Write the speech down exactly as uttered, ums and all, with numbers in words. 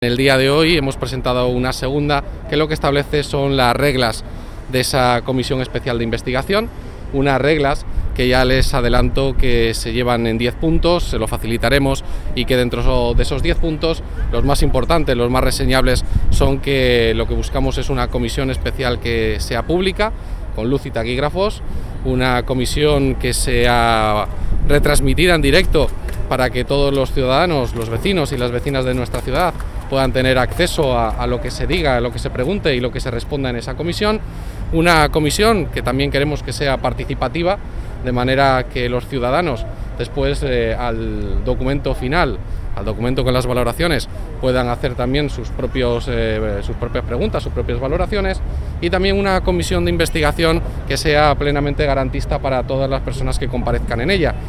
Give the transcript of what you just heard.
En el día de hoy hemos presentado una segunda que lo que establece son las reglas de esa comisión especial de investigación, unas reglas que ya les adelanto que se llevan en diez puntos, se lo facilitaremos, y que dentro de esos diez puntos los más importantes, los más reseñables son que lo que buscamos es una comisión especial que sea pública, con luz y taquígrafos, una comisión que sea retransmitida en directo para que todos los ciudadanos, los vecinos y las vecinas de nuestra ciudad puedan tener acceso a, a lo que se diga, a lo que se pregunte y lo que se responda en esa comisión. Una comisión que también queremos que sea participativa, de manera que los ciudadanos, después eh, al documento final, al documento con las valoraciones, puedan hacer también sus, propios, eh, sus propias preguntas, sus propias valoraciones, y también una comisión de investigación que sea plenamente garantista para todas las personas que comparezcan en ella.